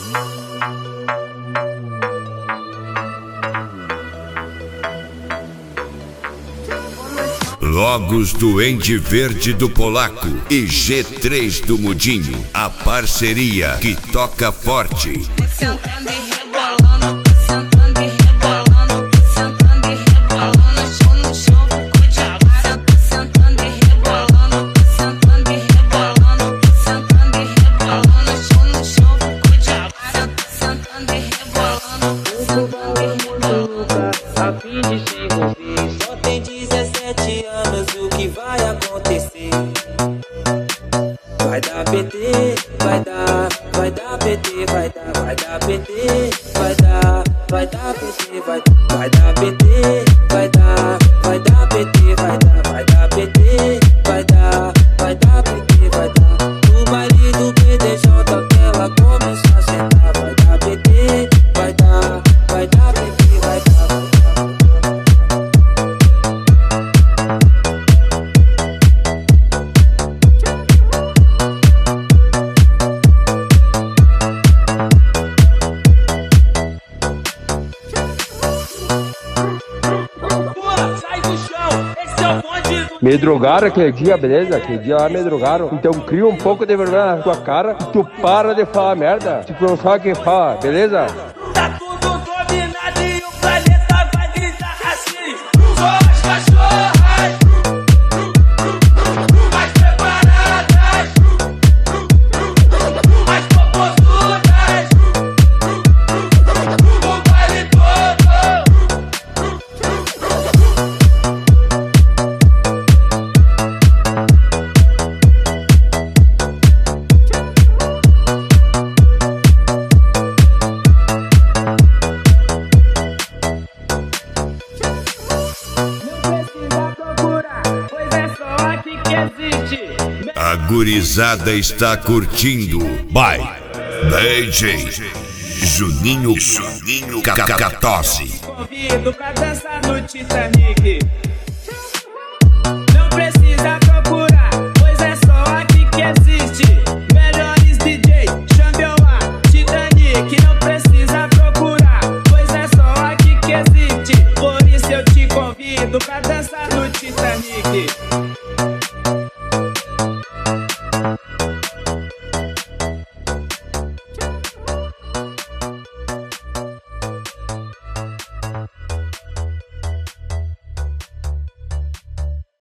Logos do Ende Verde do Polaco e G3 do Mudinho, a parceria que toca forte. Sentando e rebolando, sentando e rebolando, sentando e rebolando, chão no chão, ficou de água. Sentando e rebolando, sentando e rebolando, sentando e rebolando, chão no chão, ficou de água. Sentando e rebolando, sentando e rebolando. A fim de se envolver, só tem 17 anos, o que vai acontecer? Vai dar PT, vai dar PT, vai dar PT, vai dar PT, vai dar PT, vai dar PT, vai dar PT, vai dar PT, vai dar. O baile do PDJ que ela começou a sentar, vai dar PT, vai dar PT, vai dar. Me drogaram aquele dia, beleza? Aquele dia lá me drogaram. Então cria um pouco de vergonha na tua cara e tu para de falar merda. Tipo, não sabe quem fala, beleza? Tá tudo dominado e o planeta vai gritar assim. Só as cachorras mais preparadas, mais popozudas, o baile todo. A gurizada está curtindo. By DJ Juninho Cacatose. Convido pra dançar no Titanic.